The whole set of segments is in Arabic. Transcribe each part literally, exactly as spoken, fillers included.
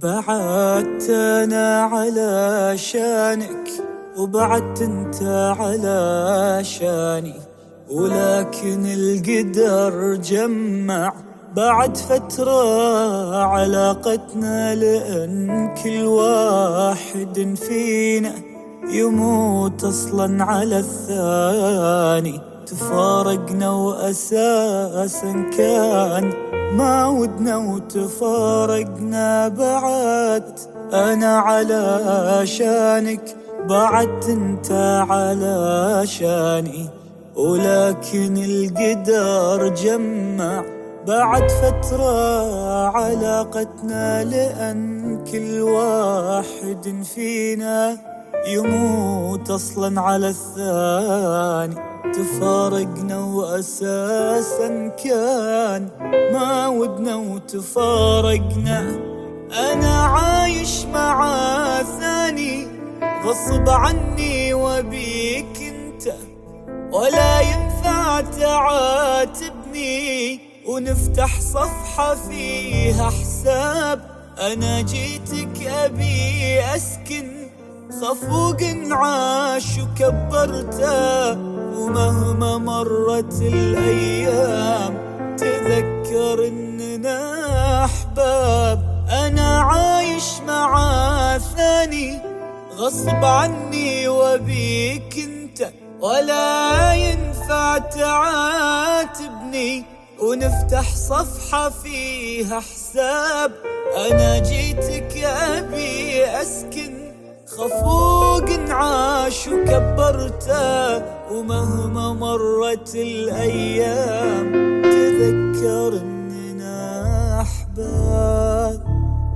بعدت أنا علشانك وبعدت أنت علشاني، ولكن القدر جمع بعد فترة علاقتنا، لأن كل واحد فينا يموت أصلا على الثاني. تفارقنا وأساسا كان ما ودنا وتفارقنا، بعد أنا علشانك بعدت أنت علشاني، ولكن القدر جمع بعد فترة علاقتنا، لأن كل واحد فينا يموت أصلا على الثاني. تفارقنا وأساسا كان ما ودنا وتفارقنا، أنا عايش مع ثاني غصب عني وبيك انت، ولا ينفع تعاتبني ونفتح صفحة فيها حساب. أنا جيتك أبي أسكن خفوق انعاش وكبرته، ومهما مرت الأيام تذكر إننا أحباب. أنا عايش مع ثاني غصب عني وبيك انت، ولا ينفع تعاتبني ونفتح صفحة فيها حساب. أنا جيتك أبي أسكن خفوق انعاش وكبرته، ومهما مرت الأيام تذكر إننا أحباب.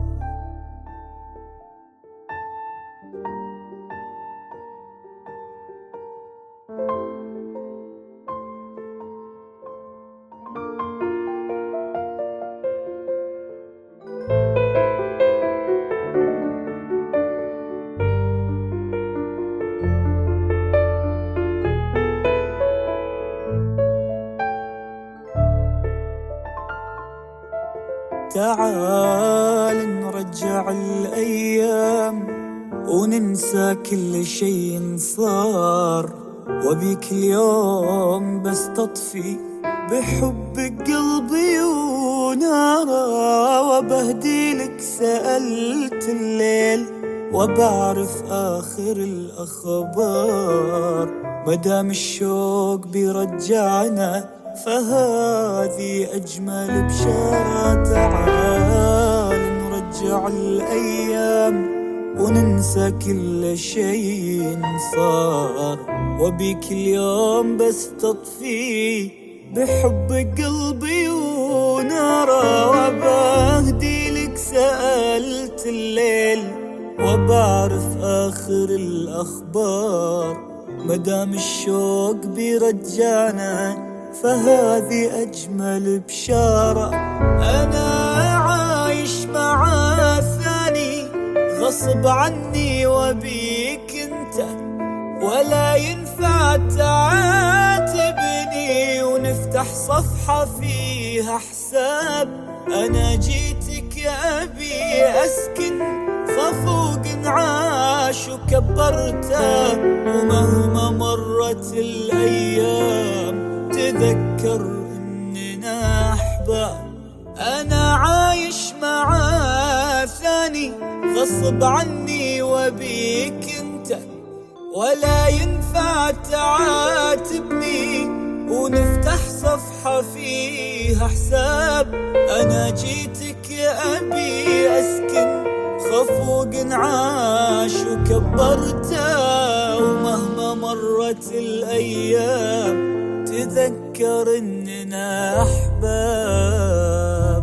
تعال نرجع الأيام وننسى كل شيء صار، وبيك اليوم بس تطفي بحبك قلبي ونارا، وبهديلك سألت الليل وبعرف آخر الأخبار. مدام الشوق بيرجعنا فهذه أجمل بشارة. تعال نرجع الأيام وننسى كل شيء صار، وبيك اليوم بس تطفي بحب قلبي ونارا، وبهدي لك سألت الليل وبعرف آخر الأخبار. مدام الشوق بيرجعنا فهذه أجمل بشارة. أنا عايش مع ثاني غصب عني وبيك انت، ولا ينفع تعاتبني ونفتح صفحة فيها حساب. أنا جيتك يا أبي أسكن خفوق انعاش وكبرته، ومهما مرت الأيام تذكر إننا أحباب. أنا عايش مع ثاني غصب عني وبيك انت، ولا ينفع تعاتبني ونفتح صفحة فيها حساب. أنا جيتك يا أبي أسكن خفوق انعاش وكبرته، ومهما مرت الأيام تذكر إننا أحباب.